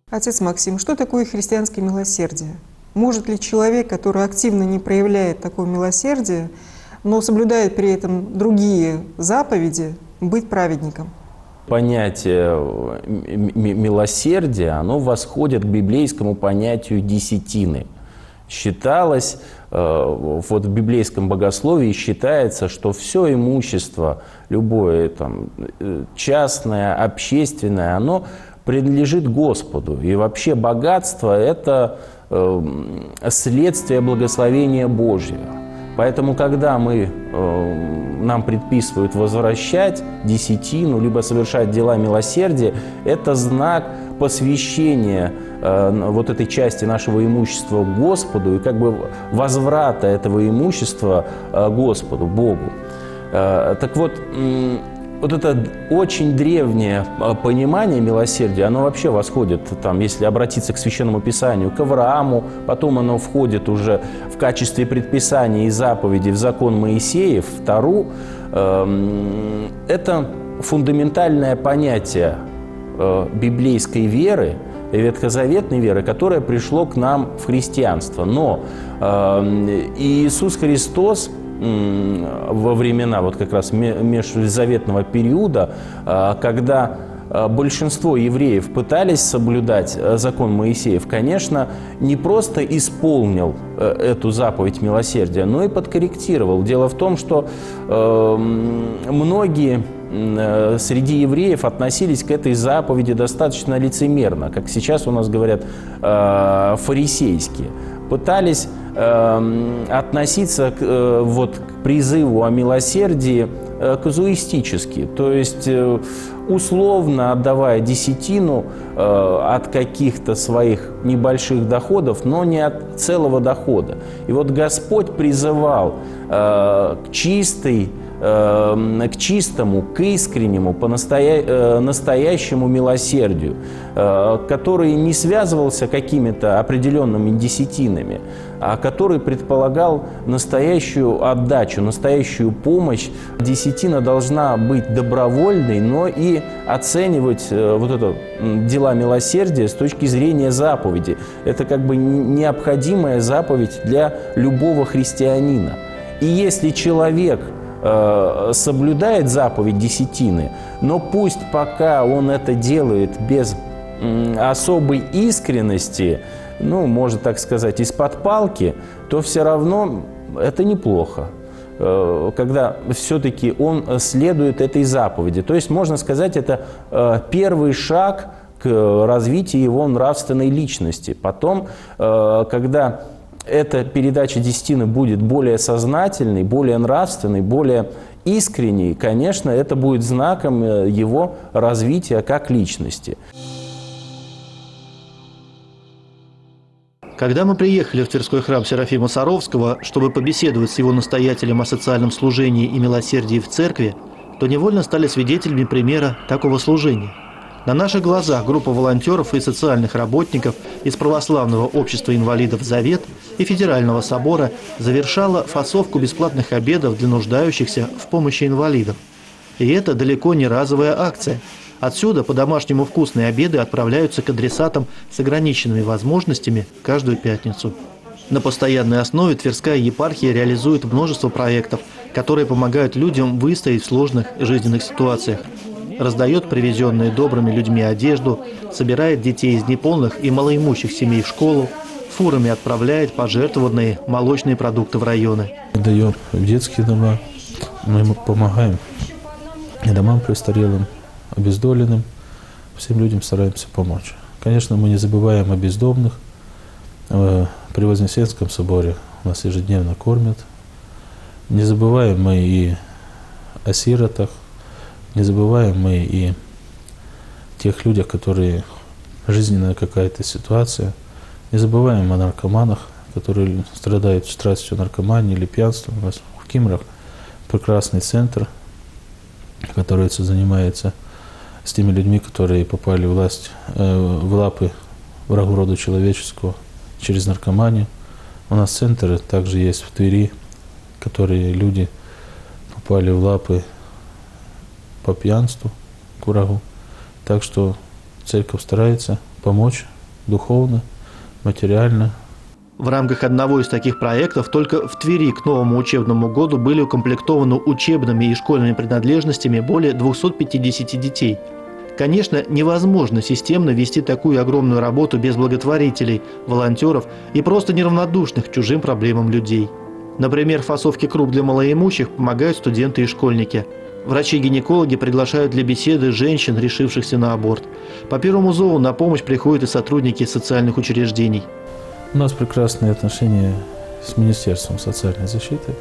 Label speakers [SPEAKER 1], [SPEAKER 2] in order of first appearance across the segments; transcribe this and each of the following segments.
[SPEAKER 1] Отец Максим, что такое христианское милосердие? Может ли человек, который активно не проявляет такое милосердие, но соблюдает при этом другие заповеди, быть праведником?
[SPEAKER 2] Понятие милосердия, оно восходит к библейскому понятию десятины. Считалось, вот в библейском богословии считается, что все имущество, любое там, частное, общественное, оно принадлежит Господу. И вообще богатство – это следствие благословения Божьего. Поэтому, когда нам предписывают возвращать десятину, либо совершать дела милосердия, это знак посвящения вот этой части нашего имущества Господу и как бы возврата этого имущества Господу, Богу. Так вот, вот это очень древнее понимание милосердия, оно вообще восходит, там, если обратиться к Священному Писанию, к Аврааму, потом оно входит уже в качестве предписаний и заповедей в закон Моисеев, в Тору. Это фундаментальное понятие библейской веры, ветхозаветной веры, которое пришло к нам в христианство. Но Иисус Христос во времена вот как раз межзаветного периода, когда большинство евреев пытались соблюдать закон Моисеев, конечно, не просто исполнил эту заповедь милосердия, но и подкорректировал. Дело в том, что многие среди евреев относились к этой заповеди достаточно лицемерно, как сейчас у нас говорят, фарисейски. Пытались относиться вот, к призыву о милосердии казуистически, то есть условно отдавая десятину от каких-то своих небольших доходов, но не от целого дохода. И вот Господь призывал к чистому, к искреннему, настоящему милосердию, который не связывался какими-то определенными десятинами, а который предполагал настоящую отдачу, настоящую помощь. Десятина должна быть добровольной, но и оценивать вот это дела милосердия с точки зрения заповеди. Это как бы необходимая заповедь для любого христианина. И если человек соблюдает заповедь десятины, но пусть пока он это делает без особой искренности, ну, можно так сказать, из-под палки, то все равно это неплохо, когда все-таки он следует этой заповеди. То есть, можно сказать, это первый шаг к развитию его нравственной личности. Потом, когда эта передача десятины будет более сознательной, более нравственной, более искренней, конечно, это будет знаком его развития как личности.
[SPEAKER 3] Когда мы приехали в Тверской храм Серафима Саровского, чтобы побеседовать с его настоятелем о социальном служении и милосердии в церкви, то невольно стали свидетелями примера такого служения. На наших глазах группа волонтеров и социальных работников из Православного общества инвалидов «Завет» и Федерального собора завершала фасовку бесплатных обедов для нуждающихся в помощи инвалидов. И это далеко не разовая акция. Отсюда по-домашнему вкусные обеды отправляются к адресатам с ограниченными возможностями каждую пятницу. На постоянной основе Тверская епархия реализует множество проектов, которые помогают людям выстоять в сложных жизненных ситуациях. Раздает привезенные добрыми людьми одежду, собирает детей из неполных и малоимущих семей в школу, фурами отправляет пожертвованные молочные продукты в районы.
[SPEAKER 4] Даем в детские дома, мы помогаем и домам престарелым, обездоленным, всем людям стараемся помочь. Конечно, мы не забываем о бездомных. При Вознесенском соборе нас ежедневно кормят. Не забываем мы и о сиротах, не забываем мы и тех людях, которые жизненная какая-то ситуация. Не забываем о наркоманах, которые страдают страстью наркомании или пьянства. У нас в Кимрах прекрасный центр, который занимается с теми людьми, которые попали в лапы врагу рода человеческого через наркоманию. У нас центр также есть в Твери, которые люди попали в лапы по пьянству к врагу. Так что церковь старается помочь духовно, материально.
[SPEAKER 3] В рамках одного из таких проектов только в Твери к новому учебному году были укомплектованы учебными и школьными принадлежностями более 250 детей. Конечно, невозможно системно вести такую огромную работу без благотворителей, волонтеров и просто неравнодушных к чужим проблемам людей. Например, в фасовке круп для малоимущих помогают студенты и школьники. Врачи-гинекологи приглашают для беседы женщин, решившихся на аборт. По Первому зову на помощь приходят и сотрудники социальных учреждений.
[SPEAKER 4] У нас прекрасные отношения с Министерством социальной защиты,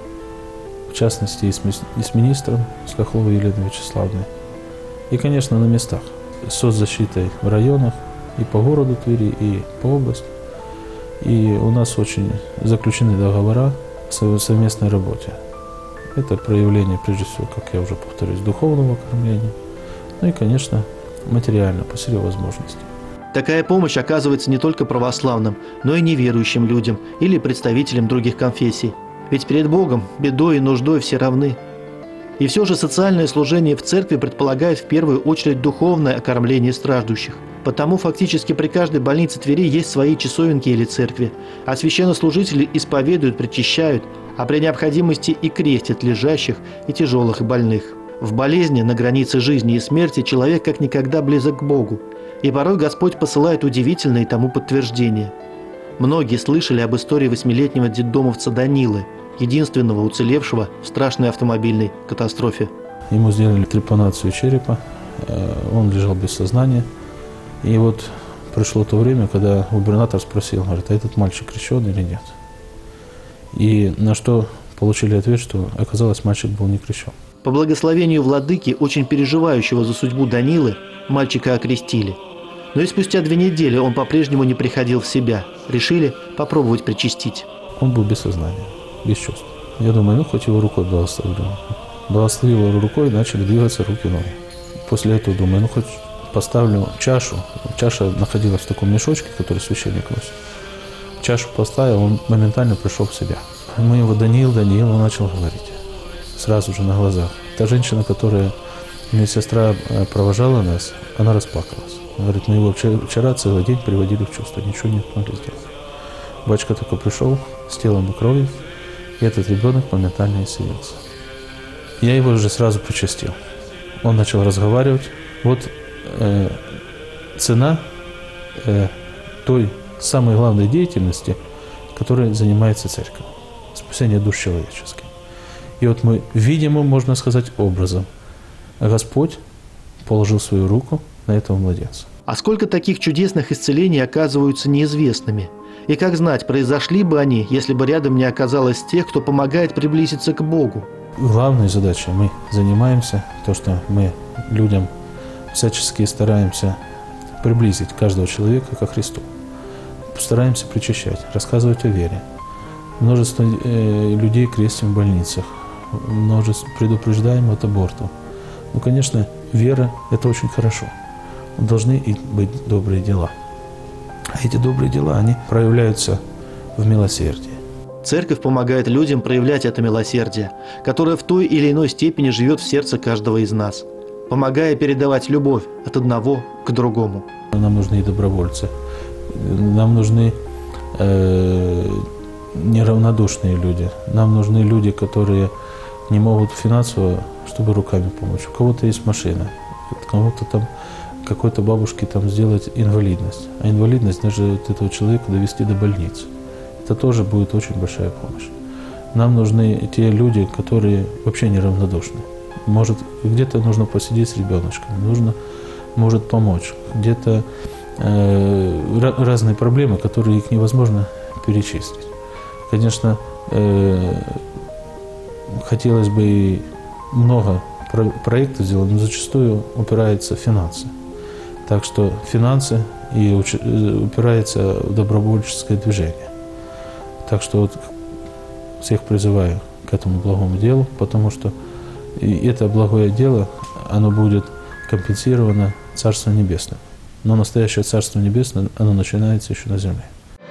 [SPEAKER 4] в частности и с министром, с Хохловой Еленой Вячеславовной. И, конечно, на местах, с соцзащитой в районах, и по городу Твери, и по области. И у нас очень заключены договора о совместной работе. Это проявление, прежде всего, как я уже повторюсь, духовного кормления, ну и, конечно, материально, по силе возможностей.
[SPEAKER 3] Такая помощь оказывается не только православным, но и неверующим людям или представителям других конфессий. Ведь перед Богом бедой и нуждой все равны. И все же социальное служение в церкви предполагает в первую очередь духовное окормление страждущих. Потому фактически при каждой больнице Твери есть свои часовенки или церкви, а священнослужители исповедуют, причащают, а при необходимости и крестят лежащих и тяжелых и больных. В болезни на границе жизни и смерти человек как никогда близок к Богу, и порой Господь посылает удивительные тому подтверждения. Многие слышали об истории 8-летнего детдомовца Данилы, единственного уцелевшего в страшной автомобильной катастрофе.
[SPEAKER 4] Ему сделали трепанацию черепа, он лежал без сознания. И вот пришло то время, когда губернатор спросил, говорит, а этот мальчик крещен или нет? И на что получили ответ, что оказалось, мальчик был не крещен.
[SPEAKER 3] По благословению владыки, очень переживающего за судьбу Данилы, мальчика окрестили. Но и спустя 2 недели он по-прежнему не приходил в себя. Решили попробовать причастить.
[SPEAKER 4] Он был без сознания, без чувств. Я думаю, хоть его рукой благословлю. Благословил его рукой, начали двигаться руки и ноги. После этого думаю, хоть поставлю чашу. Чаша находилась в таком мешочке, который священник носит. Чашу поставил, он моментально пришел в себя. Мы его Даниил, он начал говорить. Сразу же на глазах. Та женщина, которая медсестра провожала нас, она расплакалась. Говорит, мы его вчера целый день приводили в чувство, ничего не могли сделать. Батюшка только пришел с телом и кровью, и этот ребенок моментально исцелился. Я его уже сразу причастил. Он начал разговаривать. Вот цена той самой главной деятельности, которой занимается церковь. Спасение душ человеческих. И вот мы видимым, можно сказать, образом Господь положил свою руку на этого младенца.
[SPEAKER 3] А сколько таких чудесных исцелений оказываются неизвестными? И как знать, произошли бы они, если бы рядом не оказалось тех, кто помогает приблизиться к Богу?
[SPEAKER 4] Главной задачей мы занимаемся, то, что мы людям всячески стараемся приблизить каждого человека ко Христу. Стараемся причащать, рассказывать о вере. Множество людей крестим в больницах, множество предупреждаем от абортов. Ну, конечно, вера – это очень хорошо. Должны и быть добрые дела. А эти добрые дела, они проявляются в милосердии.
[SPEAKER 3] Церковь помогает людям проявлять это милосердие, которое в той или иной степени живет в сердце каждого из нас, помогая передавать любовь от одного к другому.
[SPEAKER 4] Нам нужны добровольцы, нам нужны неравнодушные люди, нам нужны люди, которые не могут финансово, чтобы руками помочь. У кого-то есть машина, у кого-то там какой-то бабушке там сделать инвалидность. А инвалидность даже вот этого человека довести до больницы. Это тоже будет очень большая помощь. Нам нужны те люди, которые вообще неравнодушны. Может, где-то нужно посидеть с ребеночком, может помочь. Где-то разные проблемы, которые их невозможно перечислить. Конечно, хотелось бы и много проектов сделать, но зачастую упирается в финансы. Так что финансы и упирается в добровольческое движение. Так что вот всех призываю к этому благому делу, потому что это благое дело, оно будет компенсировано Царством Небесным. Но настоящее Царство Небесное, оно начинается еще на земле.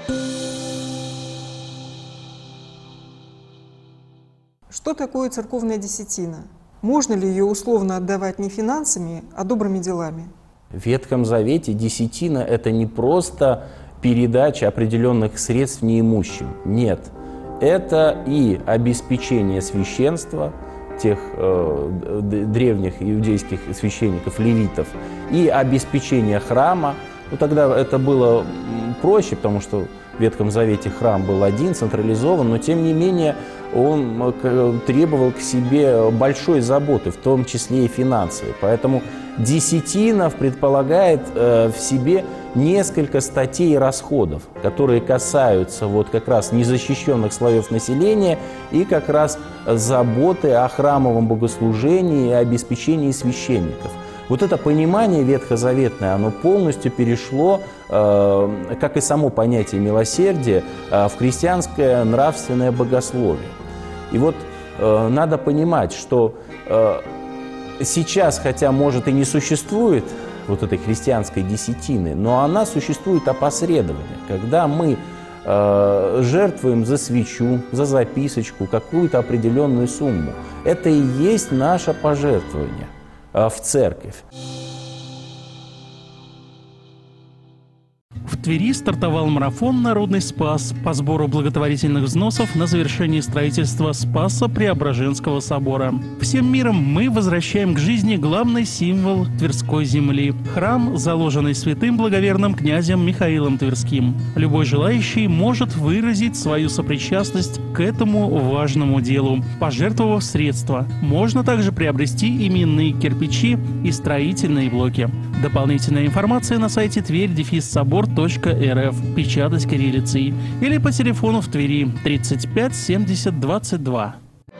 [SPEAKER 1] Что такое церковная десятина? Можно ли ее условно отдавать не финансами, а добрыми делами?
[SPEAKER 2] В Ветхом Завете десятина – это не просто передача определенных средств неимущим. Нет, это и обеспечение священства тех древних иудейских священников, левитов, и обеспечение храма. Ну, тогда это было проще, потому что в Ветхом Завете храм был один, централизован, но тем не менее он требовал к себе большой заботы, в том числе и финансовой. Поэтому десятина предполагает в себе несколько статей расходов, которые касаются вот как раз незащищенных слоев населения и как раз заботы о храмовом богослужении и обеспечении священников. Вот это понимание ветхозаветное, оно полностью перешло, как и само понятие милосердия, в христианское нравственное богословие. И вот надо понимать, что сейчас, хотя, может, и не существует вот этой христианской десятины, но она существует опосредованно, когда мы жертвуем за свечу, за записочку какую-то определенную сумму. Это и есть наше пожертвование в церковь.
[SPEAKER 5] В Твери стартовал марафон «Народный спас» по сбору благотворительных взносов на завершение строительства Спасо-Преображенского собора. Всем миром мы возвращаем к жизни главный символ Тверской земли – храм, заложенный святым благоверным князем Михаилом Тверским. Любой желающий может выразить свою сопричастность к этому важному делу, пожертвовав средства. Можно также приобрести именные кирпичи и строительные блоки. Дополнительная информация на сайте tверь-собор.рф, печатать кириллицей, или по телефону в Твери 35 70 22.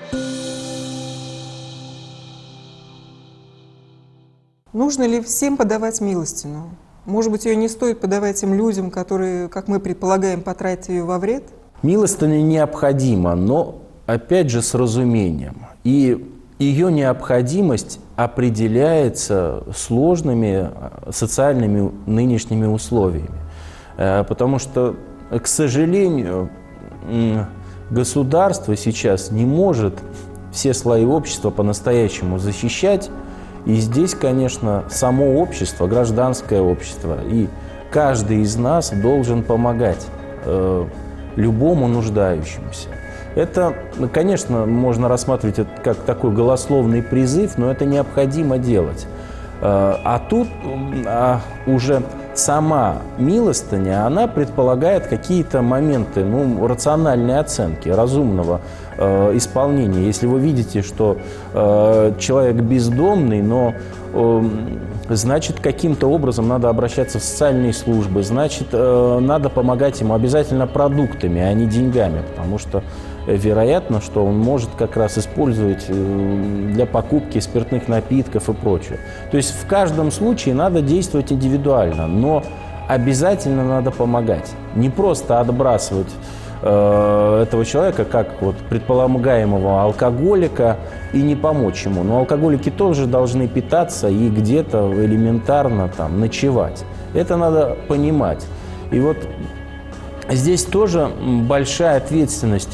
[SPEAKER 1] Нужно ли всем подавать милостину? Может быть, ее не стоит подавать тем людям, которые, как мы предполагаем, потратят ее во вред?
[SPEAKER 2] Милостыня необходима, но, опять же, с разумением. И ее необходимость определяется сложными социальными нынешними условиями. Потому что, к сожалению, государство сейчас не может все слои общества по-настоящему защищать. И здесь, конечно, само общество, гражданское общество, и каждый из нас должен помогать любому нуждающемуся. Это, конечно, можно рассматривать это как такой голословный призыв, но это необходимо делать. А тут уже сама милостыня, она предполагает какие-то моменты рациональной оценки, разумного исполнения. Если вы видите, что человек бездомный, но значит, каким-то образом надо обращаться в социальные службы, значит, надо помогать ему обязательно продуктами, а не деньгами, потому что вероятно, что он может как раз использовать для покупки спиртных напитков и прочее. То есть в каждом случае надо действовать индивидуально, но обязательно надо помогать. Не просто отбрасывать этого человека, как вот предполагаемого алкоголика, и не помочь ему. Но алкоголики тоже должны питаться и где-то элементарно там ночевать. Это надо понимать. И вот здесь тоже большая ответственность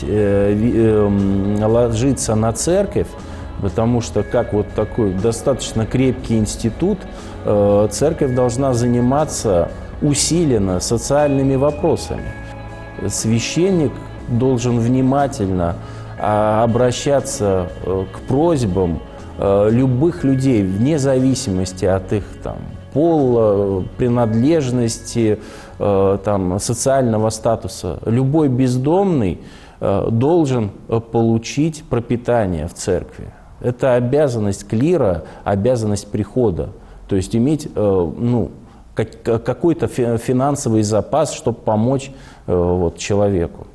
[SPEAKER 2] ложится на церковь, потому что как вот такой достаточно крепкий институт, церковь должна заниматься усиленно социальными вопросами. Священник должен внимательно обращаться к просьбам любых людей, вне зависимости от их пола, принадлежности, социального статуса. Любой бездомный должен получить пропитание в церкви. Это обязанность клира, обязанность прихода. То есть иметь какой-то финансовый запас, чтобы помочь человеку.